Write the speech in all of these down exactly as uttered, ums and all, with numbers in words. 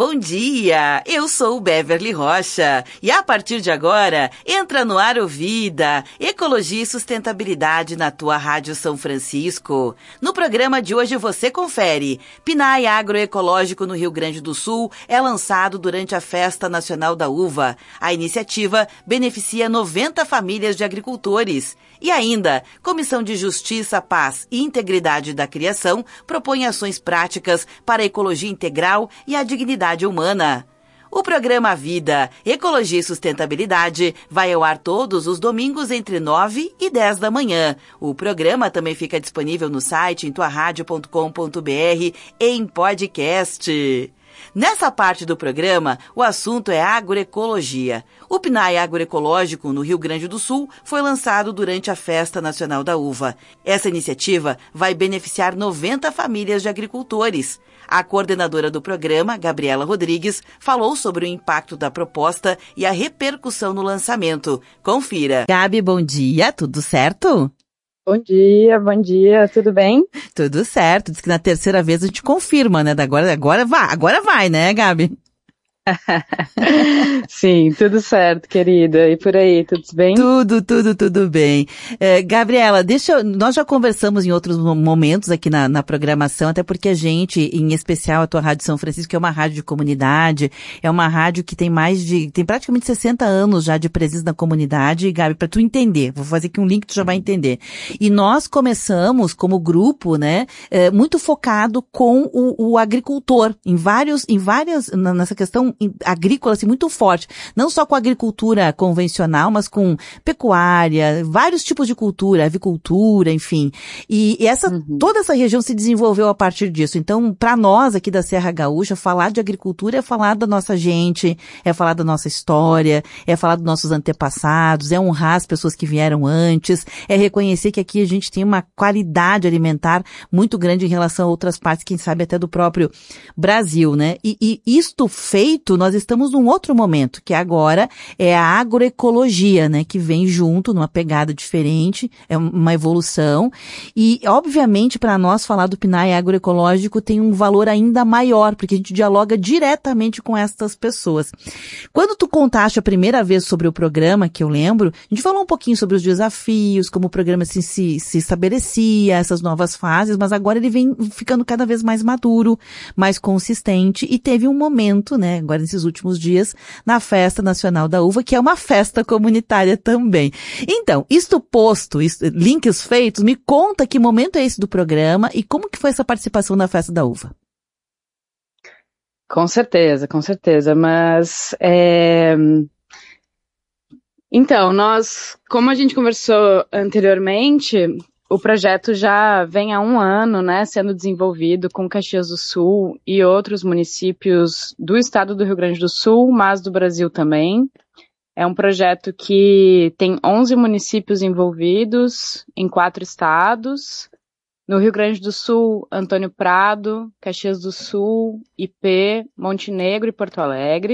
bom dia! Eu sou Beverly Rocha e a partir de agora entra no ar o Vida, Ecologia e Sustentabilidade na tua Rádio São Francisco. No programa de hoje você confere: P N A E Agroecológico no Rio Grande do Sul é lançado durante a Festa Nacional da Uva. A iniciativa beneficia noventa famílias de agricultores. E ainda, Comissão de Justiça, Paz e Integridade da Criação propõe ações práticas para a ecologia integral e a dignidade humana. O programa Vida, Ecologia e Sustentabilidade vai ao ar todos os domingos entre nove e dez da manhã. O programa também fica disponível no site em tua rádio ponto com ponto b r em podcast. Nessa parte do programa, o assunto é agroecologia. O P N A E Agroecológico no Rio Grande do Sul foi lançado durante a Festa Nacional da Uva. Essa iniciativa vai beneficiar noventa famílias de agricultores. A coordenadora do programa, Gabriela Rodrigues, falou sobre o impacto da proposta e a repercussão no lançamento. Confira. Gabi, bom dia, tudo certo? Bom dia, bom dia, tudo bem? Tudo certo, diz que na terceira vez a gente confirma, né? Agora, agora vai, agora vai, né, Gabi? Sim, tudo certo, querida. E por aí, tudo bem? Tudo, tudo, tudo bem. É, Gabriela, deixa eu, nós já conversamos em outros momentos aqui na, na programação, até porque a gente, em especial a tua Rádio São Francisco, que é uma rádio de comunidade, é uma rádio que tem mais de, tem praticamente sessenta anos já de presença na comunidade. E, Gabi, para tu entender, vou fazer aqui um link que tu já vai entender. E nós começamos como grupo, né, é, muito focado com o, o agricultor, em vários, em várias, nessa questão agrícola, assim, muito forte. Não só com a agricultura convencional, mas com pecuária, vários tipos de cultura, avicultura, enfim. E, e essa, uhum. toda essa região se desenvolveu a partir disso. Então, para nós aqui da Serra Gaúcha, falar de agricultura é falar da nossa gente, é falar da nossa história, é falar dos nossos antepassados, é honrar as pessoas que vieram antes, é reconhecer que aqui a gente tem uma qualidade alimentar muito grande em relação a outras partes, quem sabe até do próprio Brasil, né? E, e isto feito, nós estamos num outro momento, que agora é a agroecologia, né, que vem junto numa pegada diferente, é uma evolução, e obviamente para nós falar do P N A E agroecológico tem um valor ainda maior, porque a gente dialoga diretamente com essas pessoas. Quando tu contaste a primeira vez sobre o programa, que eu lembro, a gente falou um pouquinho sobre os desafios, como o programa se, se, se estabelecia, essas novas fases, mas agora ele vem ficando cada vez mais maduro, mais consistente, e teve um momento, né, agora nesses últimos dias, na Festa Nacional da Uva, que é uma festa comunitária também. Então, isto posto, isto, links feitos, me conta que momento é esse do programa e como que foi essa participação na Festa da Uva? Com certeza, com certeza, mas é... então, nós, como a gente conversou anteriormente, o projeto já vem há um ano, né, sendo desenvolvido com Caxias do Sul e outros municípios do estado do Rio Grande do Sul, mas do Brasil também. É um projeto que tem onze municípios envolvidos em quatro estados. No Rio Grande do Sul, Antônio Prado, Caxias do Sul, I P, Montenegro e Porto Alegre.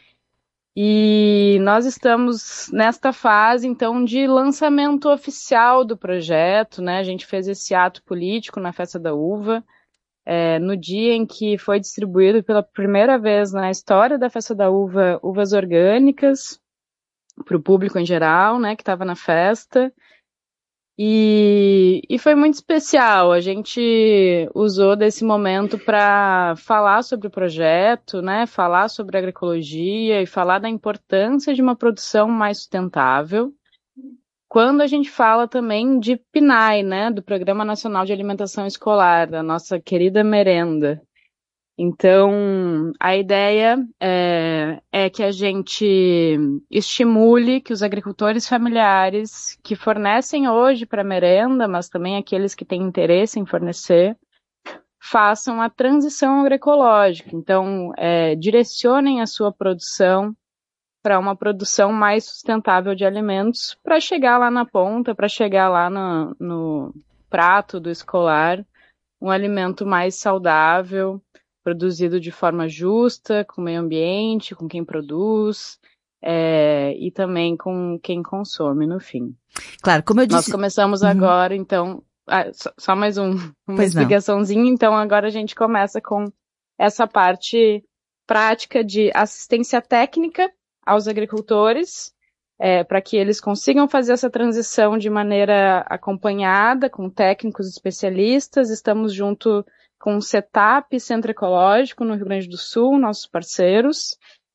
E nós estamos nesta fase, então, de lançamento oficial do projeto, né? A gente fez esse ato político na Festa da Uva, é, no dia em que foi distribuído pela primeira vez na história da Festa da Uva, uvas orgânicas para o público em geral, né, que estava na festa. E, e foi muito especial, a gente usou desse momento para falar sobre o projeto, né, falar sobre agroecologia e falar da importância de uma produção mais sustentável. Quando a gente fala também de P N A E, né, do Programa Nacional de Alimentação Escolar, da nossa querida merenda. Então, a ideia é, é que a gente estimule que os agricultores familiares que fornecem hoje para merenda, mas também aqueles que têm interesse em fornecer, façam a transição agroecológica. Então, é, direcionem a sua produção para uma produção mais sustentável de alimentos, para chegar lá na ponta, para chegar lá no, no prato do escolar, um alimento mais saudável, produzido de forma justa, com o meio ambiente, com quem produz, é, e também com quem consome, no fim. Claro, como eu disse... Nós começamos uhum. agora, então... Ah, só, só mais um, uma pois explicaçãozinha, não. Então agora a gente começa com essa parte prática de assistência técnica aos agricultores, é, para que eles consigam fazer essa transição de maneira acompanhada, com técnicos especialistas. Estamos junto com o CETAP, Centro Ecológico, no Rio Grande do Sul, nossos parceiros,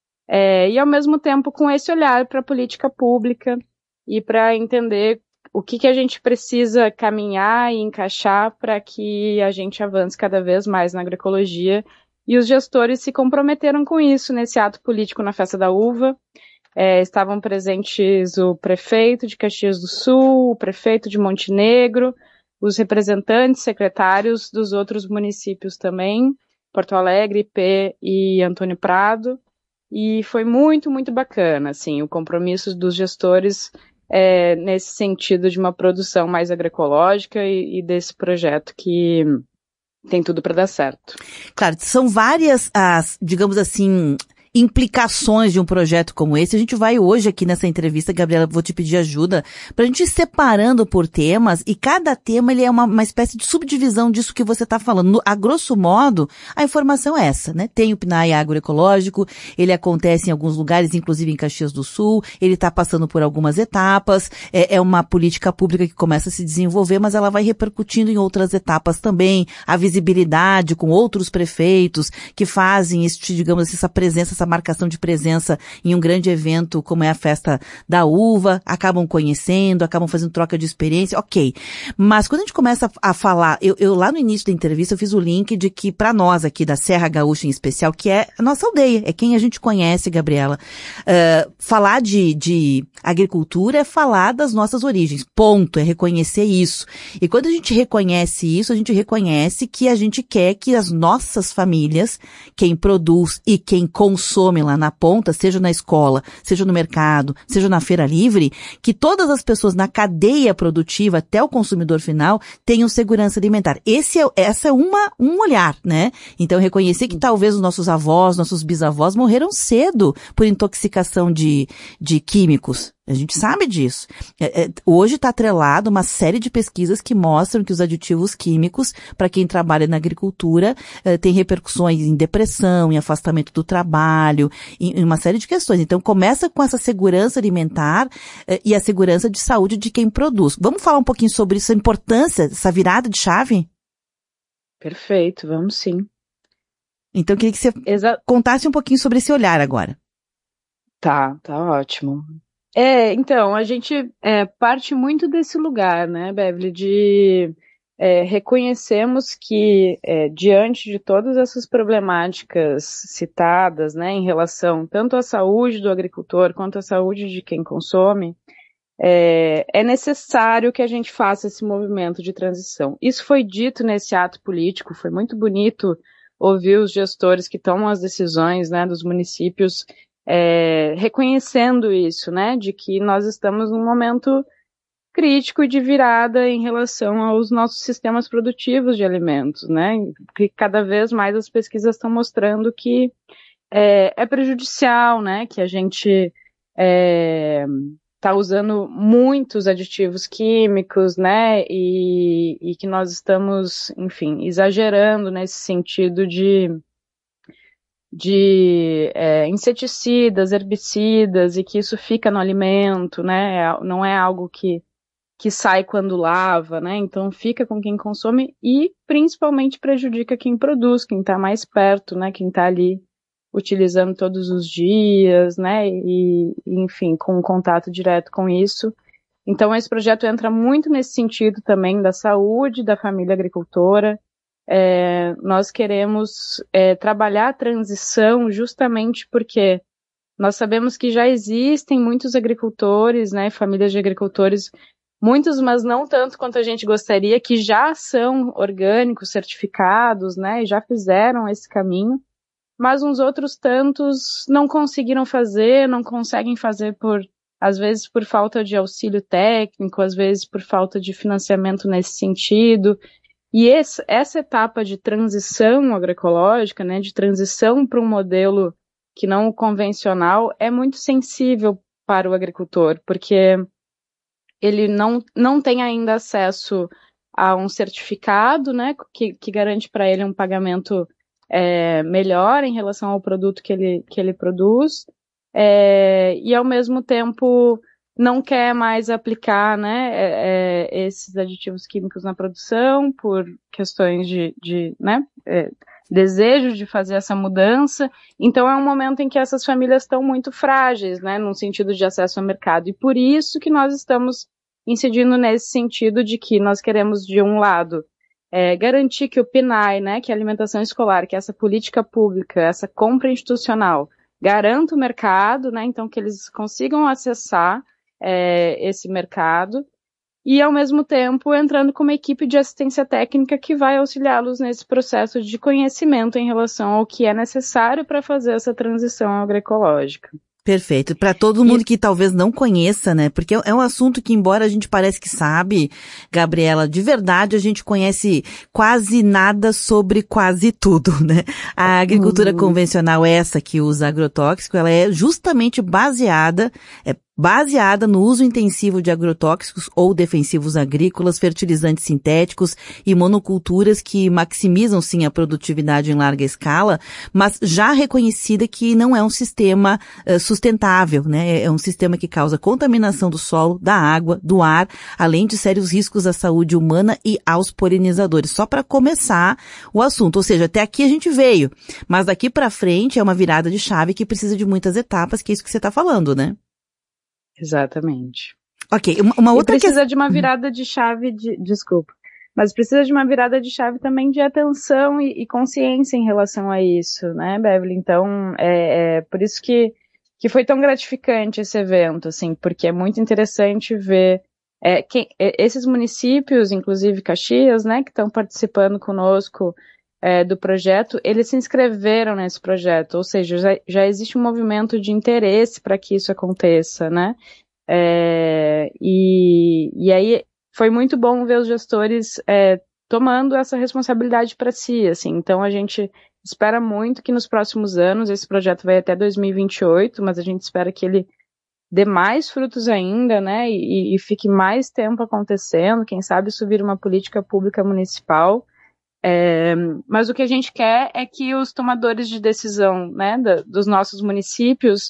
é, e ao mesmo tempo com esse olhar para a política pública e para entender o que, que a gente precisa caminhar e encaixar para que a gente avance cada vez mais na agroecologia. E os gestores se comprometeram com isso nesse ato político na Festa da Uva. É, estavam presentes o prefeito de Caxias do Sul, o prefeito de Montenegro, os representantes, secretários dos outros municípios também, Porto Alegre, Ipê e Antônio Prado. E foi muito, muito bacana, assim, o compromisso dos gestores é, nesse sentido de uma produção mais agroecológica e, e desse projeto que tem tudo para dar certo. Claro, são várias as, digamos assim, implicações de um projeto como esse. A gente vai hoje aqui nessa entrevista, Gabriela, vou te pedir ajuda, para a gente ir separando por temas, e cada tema ele é uma, uma espécie de subdivisão disso que você está falando. No, a grosso modo, a informação é essa, né? Tem o P N A E agroecológico, ele acontece em alguns lugares, inclusive em Caxias do Sul, ele está passando por algumas etapas, é, é uma política pública que começa a se desenvolver, mas ela vai repercutindo em outras etapas também, a visibilidade com outros prefeitos que fazem, esse, digamos assim, essa presença, essa marcação de presença em um grande evento como é a Festa da Uva, acabam conhecendo, acabam fazendo troca de experiência, ok. Mas quando a gente começa a, a falar, eu, eu lá no início da entrevista eu fiz o link de que para nós aqui da Serra Gaúcha em especial, que é a nossa aldeia, é quem a gente conhece, Gabriela, uh, falar de, de agricultura é falar das nossas origens, ponto, é reconhecer isso. E quando a gente reconhece isso, a gente reconhece que a gente quer que as nossas famílias, quem produz e quem consome lá na ponta, seja na escola, seja no mercado, seja na feira livre, que todas as pessoas na cadeia produtiva até o consumidor final tenham segurança alimentar. Esse é, essa é uma, um olhar, né? Então reconhecer que talvez os nossos avós, nossos bisavós morreram cedo por intoxicação de, de químicos. A gente sabe disso. É, é, hoje está atrelado uma série de pesquisas que mostram que os aditivos químicos, para quem trabalha na agricultura, é, tem repercussões em depressão, em afastamento do trabalho, em, em uma série de questões. Então começa com essa segurança alimentar é, e a segurança de saúde de quem produz. Vamos falar um pouquinho sobre isso, a importância dessa virada de chave? Perfeito, vamos sim. Então eu queria que você Exa- contasse um pouquinho sobre esse olhar agora. Tá, tá ótimo. É, então, a gente é, parte muito desse lugar, né, Beverly, de é, reconhecemos que é, diante de todas essas problemáticas citadas, né, em relação tanto à saúde do agricultor quanto à saúde de quem consome, é, é necessário que a gente faça esse movimento de transição. Isso foi dito nesse ato político, foi muito bonito ouvir os gestores que tomam as decisões, né, dos municípios, É, reconhecendo isso, né, de que nós estamos num momento crítico de virada em relação aos nossos sistemas produtivos de alimentos, né, que cada vez mais as pesquisas estão mostrando que é, é prejudicial, né, que a gente está é, usando muitos aditivos químicos, né, e, e que nós estamos, enfim, exagerando nesse sentido de de é, inseticidas, herbicidas, e que isso fica no alimento, né, não é algo que, que sai quando lava, né, então fica com quem consome e principalmente prejudica quem produz, quem está mais perto, né, quem está ali utilizando todos os dias, né, e enfim, com contato direto com isso. Então esse projeto entra muito nesse sentido também da saúde da família agricultora. É, nós queremos é, trabalhar a transição justamente porque nós sabemos que já existem muitos agricultores, né, famílias de agricultores, muitos, mas não tanto quanto a gente gostaria, que já são orgânicos, certificados, né, e já fizeram esse caminho, mas uns outros tantos não conseguiram fazer, não conseguem fazer por, às vezes por falta de auxílio técnico, às vezes por falta de financiamento nesse sentido. E esse, essa etapa de transição agroecológica, né, de transição para um modelo que não o convencional, é muito sensível para o agricultor, porque ele não, não tem ainda acesso a um certificado, né, que, que garante para ele um pagamento é, melhor em relação ao produto que ele, que ele produz, é, e ao mesmo tempo não quer mais aplicar, né, é, é, esses aditivos químicos na produção por questões de, de né, é, desejo de fazer essa mudança. Então é um momento em que essas famílias estão muito frágeis, né, no sentido de acesso ao mercado, e por isso que nós estamos incidindo nesse sentido de que nós queremos, de um lado, é, garantir que o P N A E, né, que é a alimentação escolar, que é essa política pública, essa compra institucional, garanta o mercado, né, então que eles consigam acessar é, esse mercado, e ao mesmo tempo entrando com uma equipe de assistência técnica que vai auxiliá-los nesse processo de conhecimento em relação ao que é necessário para fazer essa transição agroecológica. Perfeito. Para todo mundo que talvez não conheça, né? Porque é um assunto que, embora a gente parece que sabe, Gabriela, de verdade a gente conhece quase nada sobre quase tudo, né? A agricultura uhum. convencional, essa que usa agrotóxico, ela é justamente baseada, é baseada no uso intensivo de agrotóxicos ou defensivos agrícolas, fertilizantes sintéticos e monoculturas que maximizam sim a produtividade em larga escala, mas já reconhecida que não é um sistema uh, sustentável, né? É um sistema que causa contaminação do solo, da água, do ar, além de sérios riscos à saúde humana e aos polinizadores. Só para começar o assunto, ou seja, até aqui a gente veio, mas daqui para frente é uma virada de chave que precisa de muitas etapas, que é isso que você está falando, né? Exatamente. Ok, uma, uma outra e precisa que... de uma virada de chave de, desculpa, mas precisa de uma virada de chave também de atenção e, e consciência em relação a isso, né, Beverly? Então, é, é por isso que, que foi tão gratificante esse evento, assim, porque é muito interessante ver é, quem, esses municípios, inclusive Caxias, né, que estão participando conosco é, do projeto, eles se inscreveram nesse projeto, ou seja, já, já existe um movimento de interesse para que isso aconteça, né? É, e, e aí foi muito bom ver os gestores é, tomando essa responsabilidade para si, assim. Então a gente espera muito que nos próximos anos, esse projeto vai até dois mil e vinte e oito, mas a gente espera que ele dê mais frutos ainda, né? E, e fique mais tempo acontecendo, quem sabe isso vira uma política pública municipal. É, mas o que a gente quer é que os tomadores de decisão, né, da, dos nossos municípios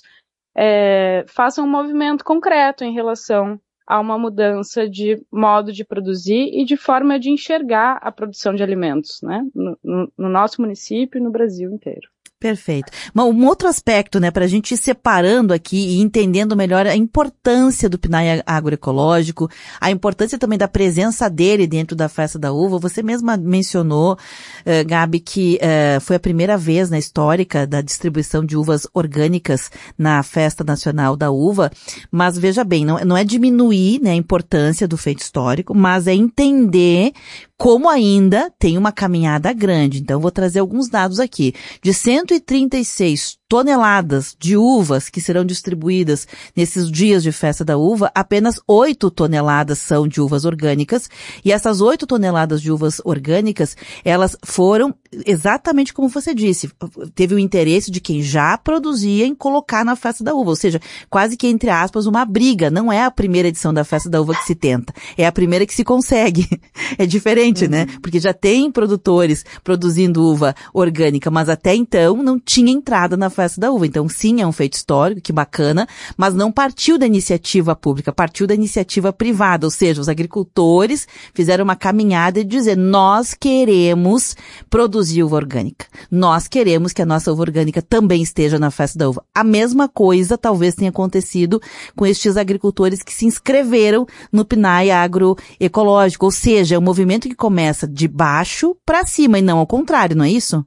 é, façam um movimento concreto em relação a uma mudança de modo de produzir e de forma de enxergar a produção de alimentos, né, no, no, no nosso município e no Brasil inteiro. Perfeito. Um outro aspecto, né, para a gente ir separando aqui e entendendo melhor a importância do P N A E agroecológico, a importância também da presença dele dentro da Festa da Uva. Você mesma mencionou, uh, Gabi, que uh, foi a primeira vez na histórica da distribuição de uvas orgânicas na Festa Nacional da Uva, mas veja bem, não, não é diminuir, né, a importância do feito histórico, mas é entender como ainda tem uma caminhada grande. Então, vou trazer alguns dados aqui. De cento e trinta e seis toneladas de uvas que serão distribuídas nesses dias de Festa da Uva, apenas oito toneladas são de uvas orgânicas. E essas oito toneladas de uvas orgânicas, elas foram exatamente como você disse. Teve o interesse de quem já produzia em colocar na Festa da Uva. Ou seja, quase que, entre aspas, uma briga. Não é a primeira edição da Festa da Uva que se tenta. É a primeira que se consegue. É diferente, uhum. né? Porque já tem produtores produzindo uva orgânica, mas até então não tinha entrada na Festa da Uva. Então, sim, é um feito histórico, que bacana, mas não partiu da iniciativa pública, partiu da iniciativa privada, ou seja, os agricultores fizeram uma caminhada de dizer, nós queremos produzir uva orgânica. Nós queremos que a nossa uva orgânica também esteja na Festa da Uva. A mesma coisa talvez tenha acontecido com estes agricultores que se inscreveram no P N A E agroecológico, ou seja, é um movimento que começa de baixo para cima e não ao contrário, não é isso?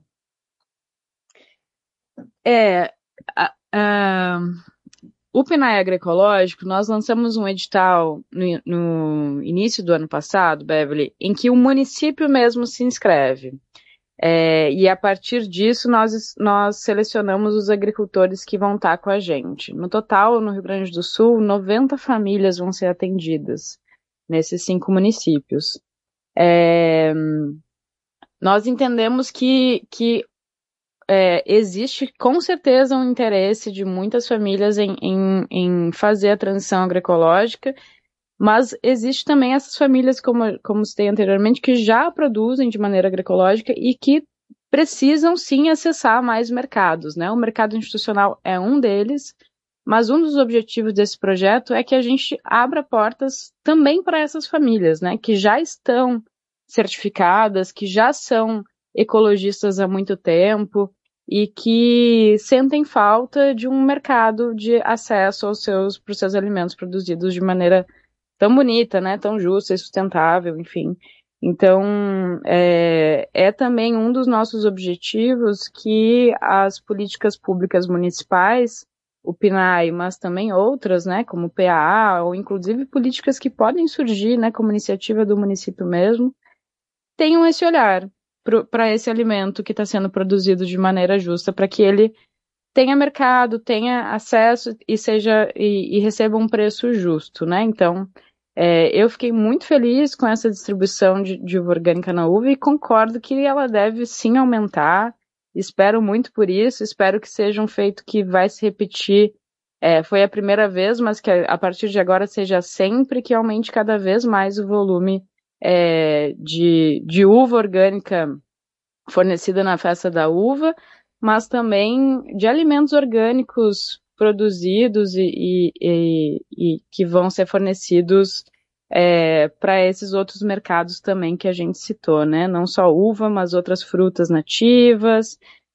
É, a, a, o P N A E agroecológico, nós lançamos um edital no, no início do ano passado, Beverly, em que o município mesmo se inscreve. É, e a partir disso nós, nós selecionamos os agricultores que vão estar com a gente. No total, no Rio Grande do Sul, noventa famílias vão ser atendidas nesses cinco municípios. É, nós entendemos que, que é, existe com certeza um interesse de muitas famílias em, em, em fazer a transição agroecológica, mas existe também essas famílias, como, como citei anteriormente, que já produzem de maneira agroecológica e que precisam sim acessar mais mercados, né? O mercado institucional é um deles, mas um dos objetivos desse projeto é que a gente abra portas também para essas famílias, né? Que já estão certificadas, que já são ecologistas há muito tempo e que sentem falta de um mercado de acesso aos seus, para os seus alimentos produzidos de maneira tão bonita, né? Tão justa e sustentável, enfim. Então, é, é também um dos nossos objetivos que as políticas públicas municipais, o P N A E, mas também outras, né, como o P A A, ou inclusive políticas que podem surgir, né, como iniciativa do município mesmo, tenham esse olhar para esse alimento que está sendo produzido de maneira justa, para que ele tenha mercado, tenha acesso e seja e, e receba um preço justo, né? Então, é, eu fiquei muito feliz com essa distribuição de, de uva orgânica na uva e concordo que ela deve sim aumentar. Espero muito por isso, espero que seja um feito que vai se repetir. É, foi a primeira vez, mas que a partir de agora seja sempre, que aumente cada vez mais o volume é, de, de uva orgânica fornecida na festa da uva, mas também de alimentos orgânicos produzidos e, e, e, e que vão ser fornecidos é, para esses outros mercados também que a gente citou, né? Não só uva, mas outras frutas nativas,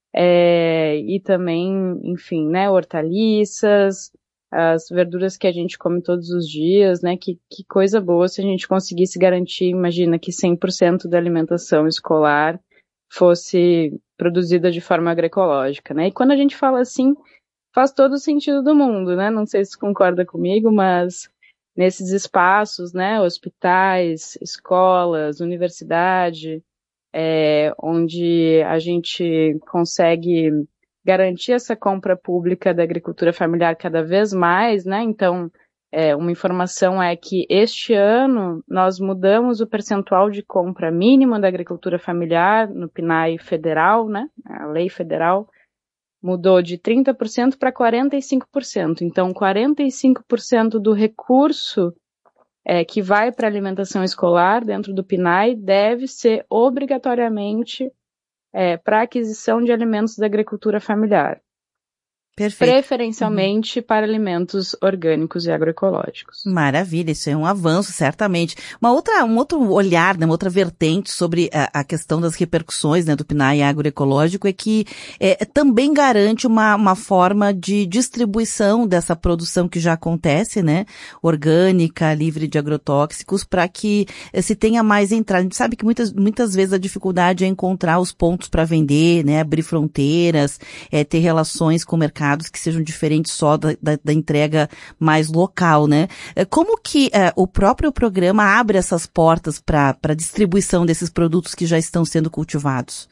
é, e também, enfim, né, hortaliças, as verduras que a gente come todos os dias, né? Que, que coisa boa se a gente conseguisse garantir, imagina, que cem por cento da alimentação escolar fosse produzida de forma agroecológica, né? E quando a gente fala assim, faz todo o sentido do mundo, né? Não sei se você concorda comigo, mas nesses espaços, né, hospitais, escolas, universidade, é, onde a gente consegue garantir essa compra pública da agricultura familiar cada vez mais, né? Então, é, uma informação é que este ano nós mudamos o percentual de compra mínima da agricultura familiar no P N A E federal, né? A lei federal mudou de trinta por cento para quarenta e cinco por cento. Então, quarenta e cinco por cento do recurso é, que vai para a alimentação escolar dentro do P N A E deve ser obrigatoriamente é, para a aquisição de alimentos da agricultura familiar. Perfeito. Preferencialmente uhum. para alimentos orgânicos e agroecológicos. Maravilha, isso é um avanço, certamente. Uma outra, um outro olhar, né, uma outra vertente sobre a, a questão das repercussões, né, do P N A E agroecológico é que é, também garante uma, uma forma de distribuição dessa produção que já acontece, né, orgânica, livre de agrotóxicos, para que é, se tenha mais entrada. A gente sabe que muitas, muitas vezes a dificuldade é encontrar os pontos para vender, né, abrir fronteiras, é, ter relações com o mercado que sejam diferentes só da, da, da entrega mais local, né? Como que uh, o próprio programa abre essas portas para a distribuição desses produtos que já estão sendo cultivados?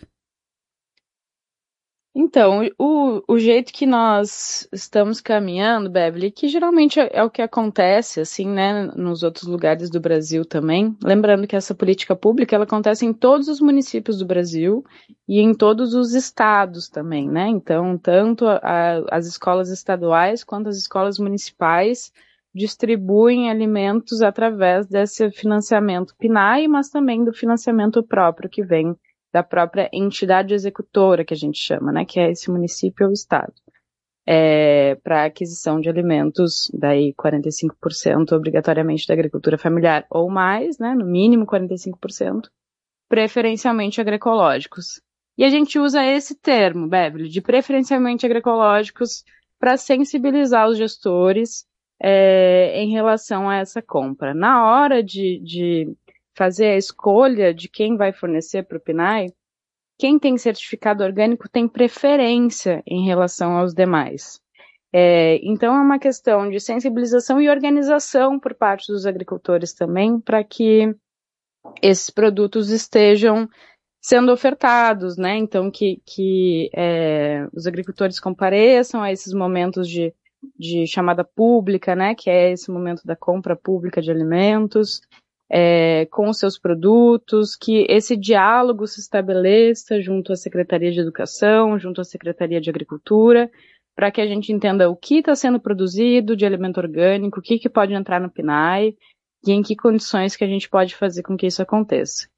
Então, o, o jeito que nós estamos caminhando, Beverly, que geralmente é, é o que acontece, assim, né, nos outros lugares do Brasil também. Lembrando que essa política pública, ela acontece em todos os municípios do Brasil e em todos os estados também, né? Então, tanto a, a, as escolas estaduais quanto as escolas municipais distribuem alimentos através desse financiamento P N A E, mas também do financiamento próprio que vem da própria entidade executora, que a gente chama, né, que é esse município ou estado, é, para aquisição de alimentos, daí quarenta e cinco por cento obrigatoriamente da agricultura familiar, ou mais, né, no mínimo quarenta e cinco por cento, preferencialmente agroecológicos. E a gente usa esse termo, Beverly, de preferencialmente agroecológicos, para sensibilizar os gestores é, em relação a essa compra. Na hora de, de fazer a escolha de quem vai fornecer para o P N A E, quem tem certificado orgânico tem preferência em relação aos demais. É, então é uma questão de sensibilização e organização por parte dos agricultores também, para que esses produtos estejam sendo ofertados, né? Então que, que é, os agricultores compareçam a esses momentos de, de chamada pública, né? Que é esse momento da compra pública de alimentos, É, com os seus produtos, que esse diálogo se estabeleça junto à Secretaria de Educação, junto à Secretaria de Agricultura, para que a gente entenda o que está sendo produzido de alimento orgânico, o que, que pode entrar no P N A E e em que condições que a gente pode fazer com que isso aconteça.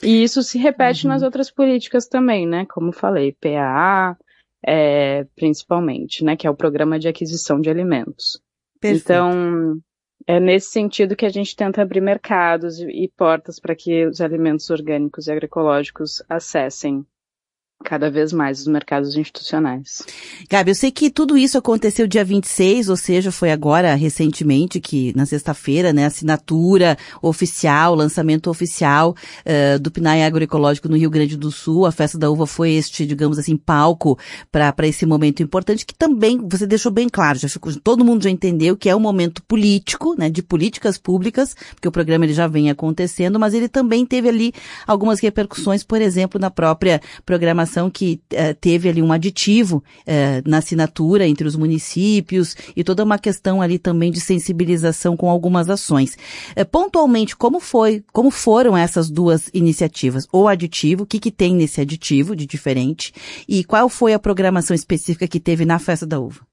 E isso se repete Uhum. nas outras políticas também, né? Como falei, P A A, é, principalmente, né? Que é o Programa de Aquisição de Alimentos. Perfeito. Então, é nesse sentido que a gente tenta abrir mercados e, e portas para que os alimentos orgânicos e agroecológicos acessem cada vez mais os mercados institucionais. Gabi, eu sei que tudo isso aconteceu dia vinte e seis, ou seja, foi agora, recentemente, que na sexta-feira, né, assinatura oficial, lançamento oficial uh, do PNAE Agroecológico no Rio Grande do Sul. A Festa da Uva foi este, digamos assim, palco para para esse momento importante, que também você deixou bem claro, já ficou, todo mundo já entendeu que é um momento político, né, de políticas públicas, porque o programa ele já vem acontecendo, mas ele também teve ali algumas repercussões, por exemplo, na própria programação que uh, teve ali um aditivo uh, na assinatura entre os municípios e toda uma questão ali também de sensibilização com algumas ações. Uh, pontualmente, como foi, como foram essas duas iniciativas? O aditivo, o que que tem nesse aditivo de diferente? E qual foi a programação específica que teve na Festa da Uva?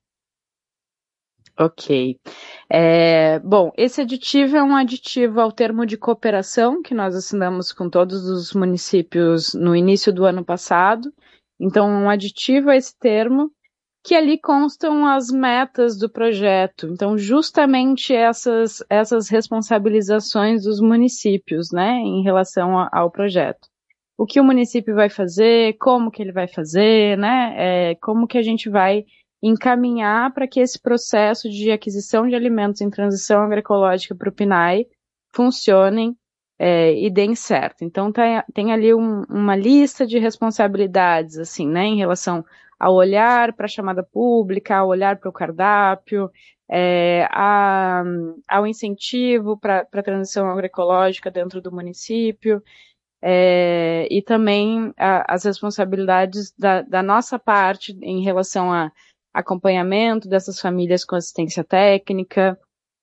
Ok. É, bom, esse aditivo é um aditivo ao termo de cooperação que nós assinamos com todos os municípios no início do ano passado. Então, um aditivo a esse termo, que ali constam as metas do projeto. Então, justamente essas, essas responsabilizações dos municípios, né, em relação a, ao projeto. O que o município vai fazer, como que ele vai fazer, né, é, como que a gente vai encaminhar para que esse processo de aquisição de alimentos em transição agroecológica para o PNAE funcionem é, e deem certo. Então, tá, tem ali um, uma lista de responsabilidades, assim, né, em relação ao olhar para a chamada pública, ao olhar para o cardápio, é, a, ao incentivo para a transição agroecológica dentro do município, é, e também a, as responsabilidades da, da nossa parte em relação a acompanhamento dessas famílias com assistência técnica,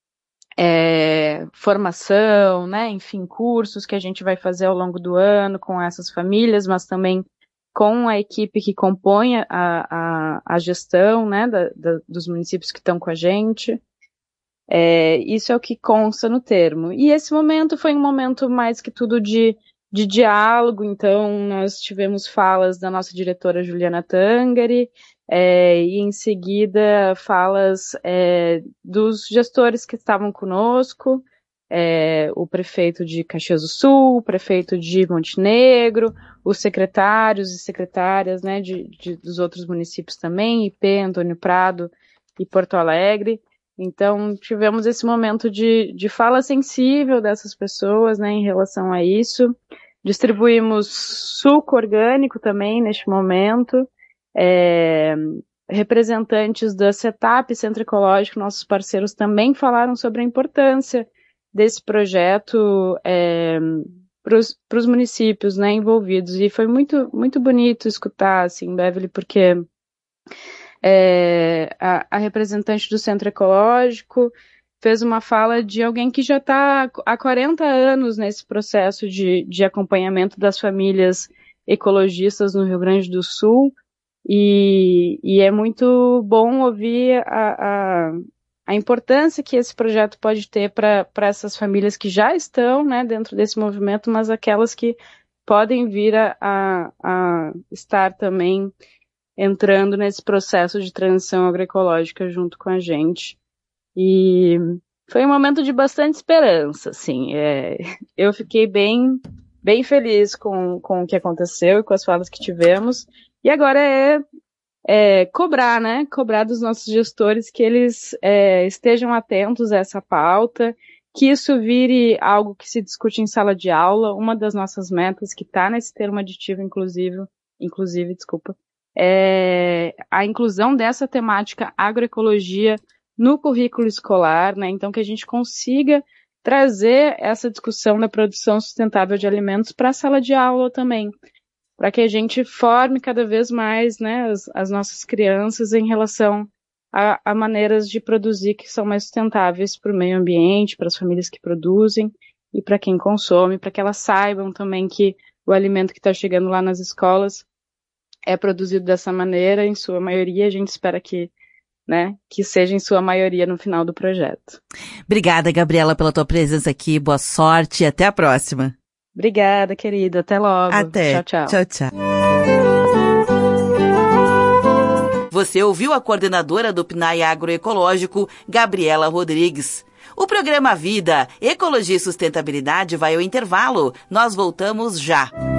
é, formação, né, enfim, cursos que a gente vai fazer ao longo do ano com essas famílias, mas também com a equipe que compõe a, a, a gestão, né, da, da, dos municípios que estão com a gente. É, isso é o que consta no termo. E esse momento foi um momento mais que tudo de, de diálogo, então nós tivemos falas da nossa diretora Juliana Tangari, é, e em seguida falas é, dos gestores que estavam conosco, é, o prefeito de Caxias do Sul, o prefeito de Montenegro, os secretários e secretárias, né, de, de, dos outros municípios também, I P, Antônio Prado e Porto Alegre. Então, tivemos esse momento de, de fala sensível dessas pessoas, né, em relação a isso. Distribuímos suco orgânico também neste momento. É, representantes da CETAP, Centro Ecológico, nossos parceiros, também falaram sobre a importância desse projeto é, para os municípios, né, envolvidos. E foi muito, muito bonito escutar, assim, Beverly, porque é, a, a representante do Centro Ecológico fez uma fala de alguém que já está há quarenta anos nesse processo de, de acompanhamento das famílias ecologistas no Rio Grande do Sul, e, e é muito bom ouvir a, a, a importância que esse projeto pode ter para essas famílias que já estão, né, dentro desse movimento, mas aquelas que podem vir a, a, a estar também entrando nesse processo de transição agroecológica junto com a gente. E foi um momento de bastante esperança, assim. É, eu fiquei bem, bem feliz com, com o que aconteceu e com as falas que tivemos. E agora é, é cobrar, né? Cobrar dos nossos gestores que eles é, estejam atentos a essa pauta, que isso vire algo que se discute em sala de aula. Uma das nossas metas, que está nesse termo aditivo, inclusive, inclusive, desculpa, é a inclusão dessa temática agroecologia no currículo escolar, né? Então que a gente consiga trazer essa discussão da produção sustentável de alimentos para a sala de aula também, para que a gente forme cada vez mais, né, as, as nossas crianças em relação a, a maneiras de produzir que são mais sustentáveis para o meio ambiente, para as famílias que produzem e para quem consome, para que elas saibam também que o alimento que está chegando lá nas escolas é produzido dessa maneira, em sua maioria. A gente espera que, né, que seja em sua maioria no final do projeto. Obrigada, Gabriela, pela tua presença aqui. Boa sorte e até a próxima. Obrigada, querida. Até logo. Até. Tchau, tchau. Tchau, tchau. Você ouviu a coordenadora do P N A E Agroecológico, Gabriela Rodrigues. O programa Vida, Ecologia e Sustentabilidade vai ao intervalo. Nós voltamos já.